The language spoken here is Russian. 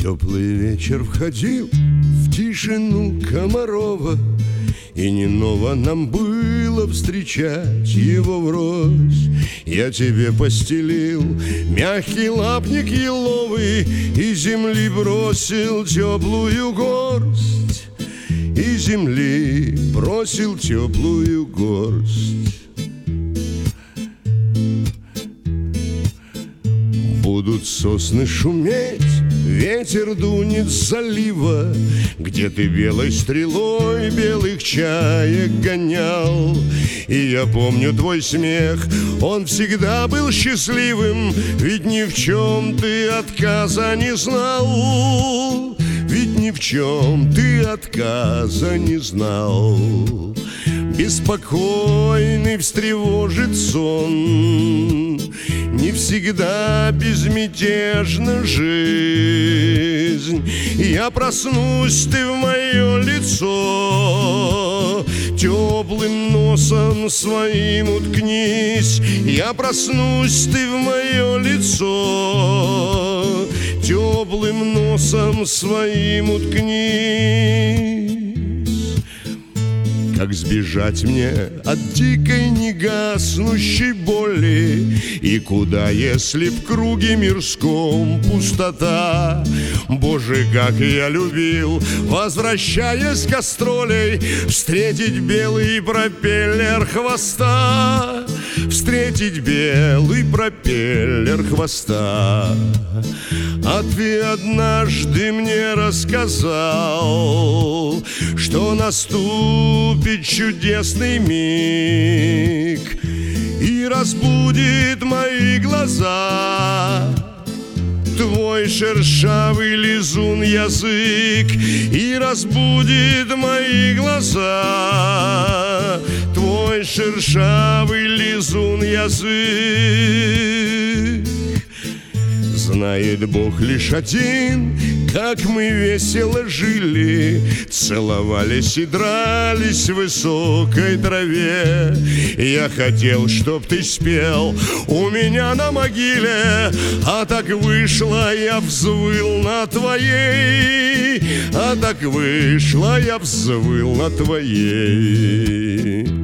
Теплый вечер входил в тишину Комарова, и не ново нам было встречать его врозь. Я тебе постелил мягкий лапник еловый, и земли бросил теплую горсть, и земли бросил теплую горсть. Будут сосны шуметь, ветер дунет с залива, где ты белой стрелой белых чаек гонял. И я помню твой смех, он всегда был счастливым, ведь ни в чем ты отказа не знал. Ведь ни в чем ты отказа не знал. Беспокойный встревожит сон, не всегда безмятежна жизнь. Я проснусь, ты в мое лицо теплым носом своим уткнись. Я проснусь, ты в мое лицо теплым носом своим уткнись. Как сбежать мне от дикой негаснущей боли? И куда, если в круге мирском пустота? Боже, как я любил, возвращаясь кастролей, встретить белый пропеллер хвоста, встретить белый пропеллер хвоста. А ты однажды мне рассказал, что наступит чудесный миг и разбудит мои глаза твой шершавый лизун язык, и разбудит мои глаза твой шершавый лизун язык. Знает Бог лишь один, как мы весело жили, целовались и дрались в высокой траве. Я хотел, чтоб ты спел у меня на могиле, а так вышло, я взвыл на твоей, а так вышло, я взвыл на твоей.